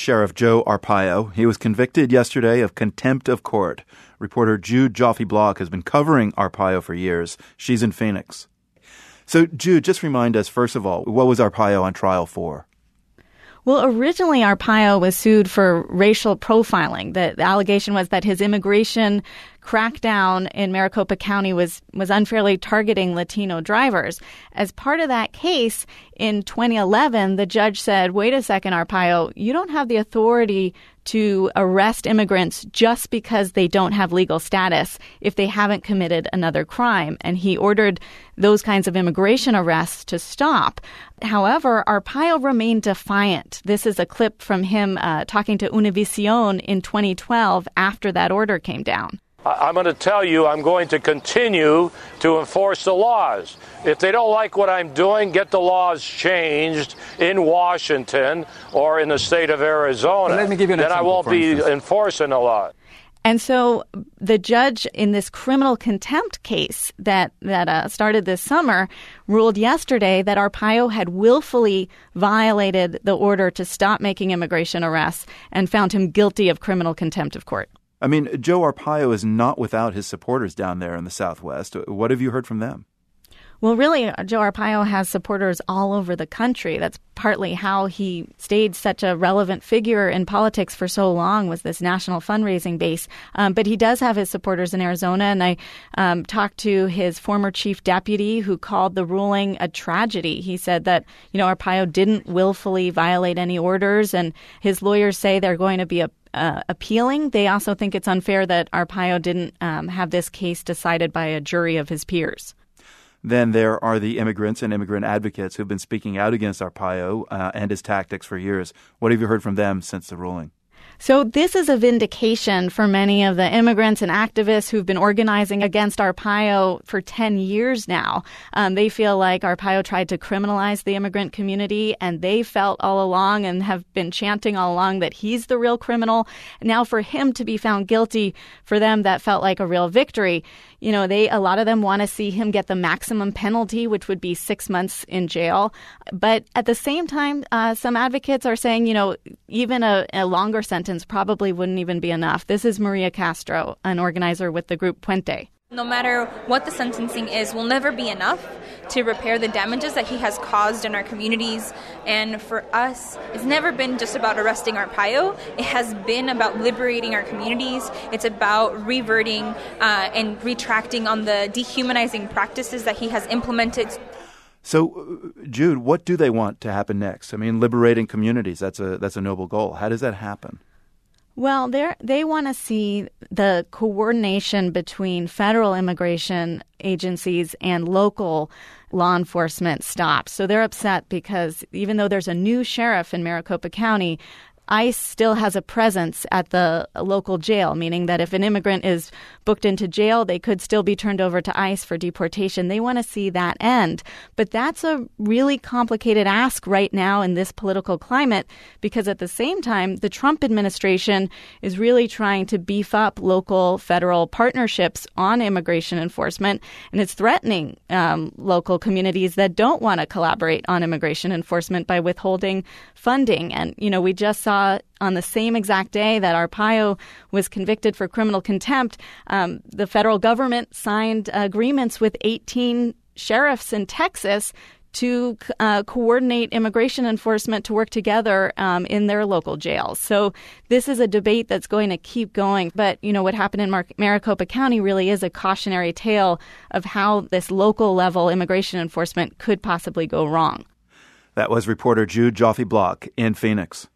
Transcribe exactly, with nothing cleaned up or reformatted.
Sheriff Joe Arpaio. He was convicted yesterday of contempt of court. Reporter Jude Joffe-Block has been covering Arpaio for years. She's in Phoenix. So, Jude, just remind us, first of all, what was Arpaio on trial for? Well, originally, Arpaio was sued for racial profiling. The, the allegation was that his immigration crackdown in Maricopa County was, was unfairly targeting Latino drivers. As part of that case, in twenty eleven, the judge said, wait a second, Arpaio, you don't have the authority to arrest immigrants just because they don't have legal status if they haven't committed another crime. And he ordered those kinds of immigration arrests to stop. However, Arpaio remained defiant. This is a clip from him uh, talking to Univision in twenty twelve after that order came down. I'm going to tell you I'm going to continue to enforce the laws. If they don't like what I'm doing, get the laws changed in Washington or in the state of Arizona. Well, let me give you an then example, I won't be instance. enforcing the law. And so the judge in this criminal contempt case that, that uh, started this summer ruled yesterday that Arpaio had willfully violated the order to stop making immigration arrests and found him guilty of criminal contempt of court. I mean, Joe Arpaio is not without his supporters down there in the Southwest. What have you heard from them? Well, really, Joe Arpaio has supporters all over the country. That's partly how he stayed such a relevant figure in politics for so long, was this national fundraising base. Um, but he does have his supporters in Arizona, and I um, talked to his former chief deputy who called the ruling a tragedy. He said that, you know, Arpaio didn't willfully violate any orders, and his lawyers say they're going to be a Uh, appealing. They also think it's unfair that Arpaio didn't um, have this case decided by a jury of his peers. Then there are the immigrants and immigrant advocates who've been speaking out against Arpaio uh, and his tactics for years. What have you heard from them since the ruling? So this is a vindication for many of the immigrants and activists who've been organizing against Arpaio for ten years now. Um, they feel like Arpaio tried to criminalize the immigrant community, and they felt all along and have been chanting all along that he's the real criminal. Now for him to be found guilty, for them, that felt like a real victory. You know, they a lot of them want to see him get the maximum penalty, which would be six months in jail. But at the same time, uh, some advocates are saying, you know, even a, a longer sentence probably wouldn't even be enough. This is Maria Castro, an organizer with the group Puente. No matter what the sentencing is, will never be enough to repair the damages that he has caused in our communities. And for us, it's never been just about arresting Arpaio. It has been about liberating our communities. It's about reverting uh, and retracting on the dehumanizing practices that he has implemented. So, Jude, what do they want to happen next? I mean, liberating communities, that's a that's a noble goal. How does that happen? Well, they they want to see the coordination between federal immigration agencies and local law enforcement stop. So they're upset because even though there's a new sheriff in Maricopa County, ICE still has a presence at the local jail, meaning that if an immigrant is booked into jail, they could still be turned over to ICE for deportation. They want to see that end. But that's a really complicated ask right now in this political climate, because at the same time, the Trump administration is really trying to beef up local federal partnerships on immigration enforcement, and it's threatening um, local communities that don't want to collaborate on immigration enforcement by withholding funding. And, you know, we just saw on the same exact day that Arpaio was convicted for criminal contempt, um, the federal government signed agreements with eighteen sheriffs in Texas to uh, coordinate immigration enforcement to work together um, in their local jails. So this is a debate that's going to keep going. But, you know, what happened in Mar- Maricopa County really is a cautionary tale of how this local level immigration enforcement could possibly go wrong. That was reporter Jude Joffe-Block in Phoenix.